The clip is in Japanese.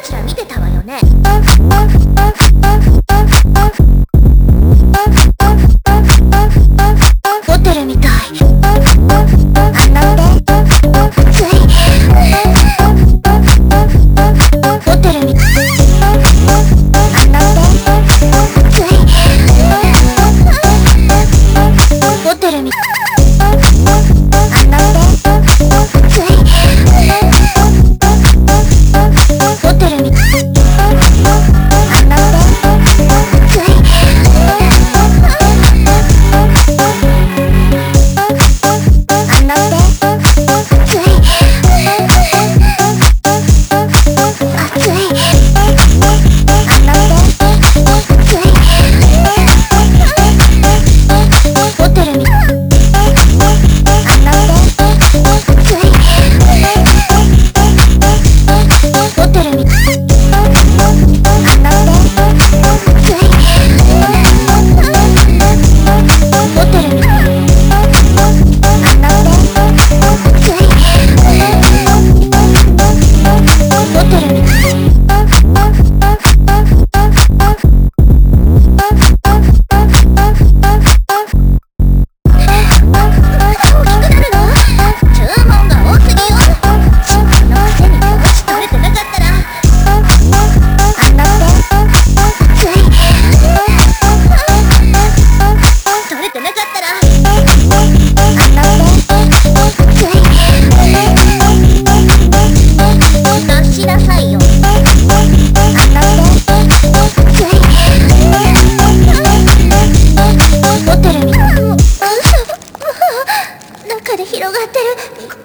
ちら見てたわよね。ホテルみたい。あんなってついホテルみたい。あんなってついホテルみたい。あんなってついホテルみたい。あんなってつい中で広がってる。